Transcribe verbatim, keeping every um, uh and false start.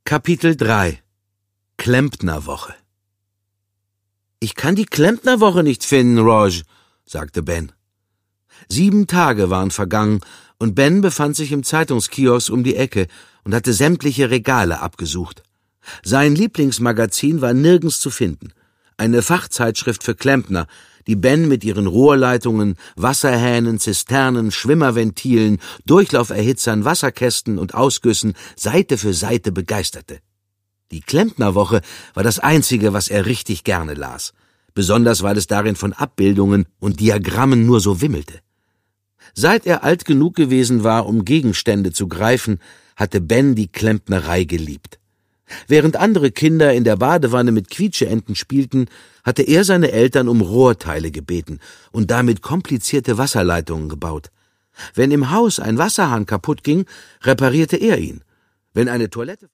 Kapitel drei Klempnerwoche. »Ich kann die Klempnerwoche nicht finden, Rog«, sagte Ben. Sieben Tage waren vergangen, und Ben befand sich im Zeitungskiosk um die Ecke und hatte sämtliche Regale abgesucht. Sein Lieblingsmagazin war nirgends zu finden. Eine Fachzeitschrift für Klempner, die Ben mit ihren Rohrleitungen, Wasserhähnen, Zisternen, Schwimmerventilen, Durchlauferhitzern, Wasserkästen und Ausgüssen Seite für Seite begeisterte. Die Klempnerwoche war das Einzige, was er richtig gerne las, besonders weil es darin von Abbildungen und Diagrammen nur so wimmelte. Seit er alt genug gewesen war, um Gegenstände zu greifen, hatte Ben die Klempnerei geliebt. Während andere Kinder in der Badewanne mit Quietscheenten spielten, hatte er seine Eltern um Rohrteile gebeten und damit komplizierte Wasserleitungen gebaut. Wenn im Haus ein Wasserhahn kaputt ging, reparierte er ihn. Wenn eine Toilette